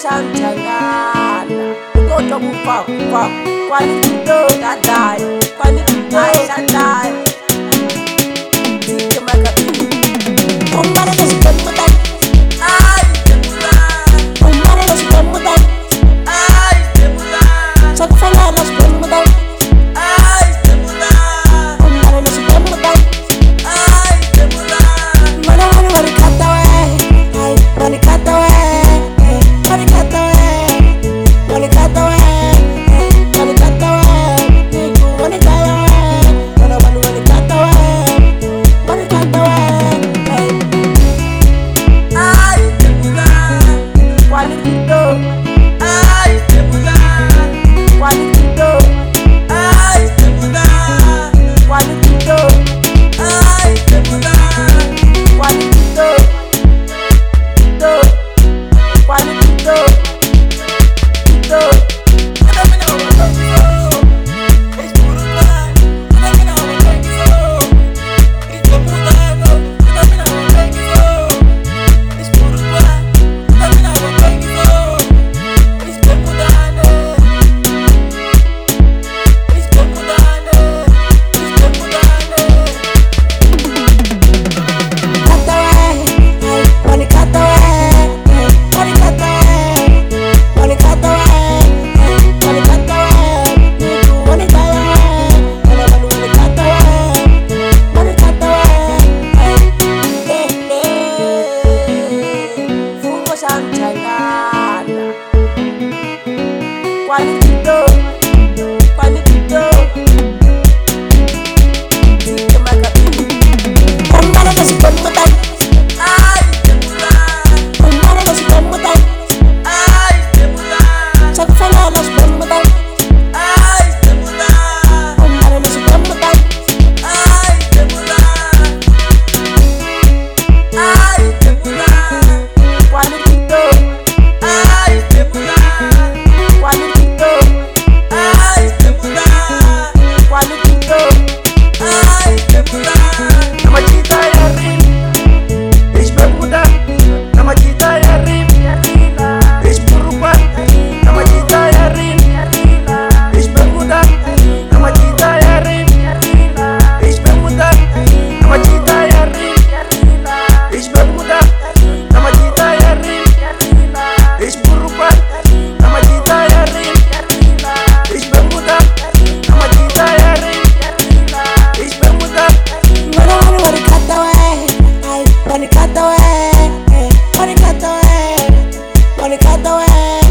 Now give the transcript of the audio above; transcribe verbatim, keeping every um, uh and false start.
Shanchangana, mtoto kufa kufa, kwani kidogo dadai, kwani kidogo dadai. Tike makati, umbara na sikamudai, ay temula, umbara na sikamudai, ay temula, sakufala na sikamudai, ay temula, umbara na sikamudai, ay temula. Mana mana marikata we, ay marikata we. Kwani kidogo, kwani kidogo. Tike makati, umbara na sikamudai, ay temula, umbara na sikamudai, ay temula, sakufala na sikamudai, ay temula, umbara na sikamudai, ay temula, ay temula. Kwani kidogo, ay temula. Kwani Monica, the way, Monica, the way.